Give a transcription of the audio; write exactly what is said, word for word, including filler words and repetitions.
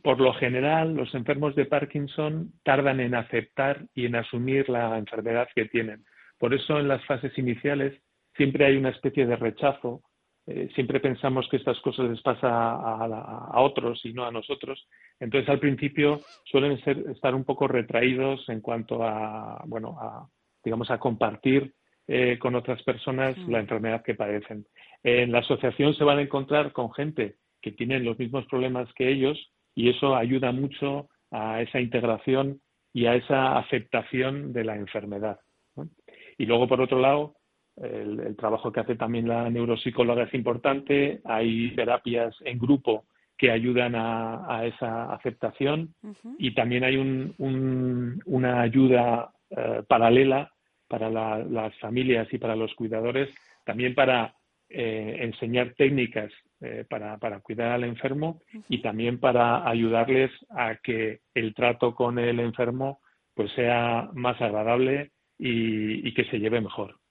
por lo general, los enfermos de Parkinson tardan en aceptar y en asumir la enfermedad que tienen. Por eso, en las fases iniciales, siempre hay una especie de rechazo. Eh, siempre pensamos que estas cosas les pasa a, a, a otros y no a nosotros. Entonces, al principio, suelen ser, estar un poco retraídos en cuanto a, bueno, a, digamos, a compartir eh, con otras personas la enfermedad que padecen. En la asociación se van a encontrar con gente que tienen los mismos problemas que ellos, y eso ayuda mucho a esa integración y a esa aceptación de la enfermedad, ¿no? Y luego, por otro lado, el, el trabajo que hace también la neuropsicóloga es importante. Hay terapias en grupo que ayudan a, a esa aceptación, Uh-huh. y también hay un, un, una ayuda eh, paralela para la, las familias y para los cuidadores, también para eh, enseñar técnicas eh, para, para cuidar al enfermo, Uh-huh. y también para ayudarles a que el trato con el enfermo pues sea más agradable y, y que se lleve mejor.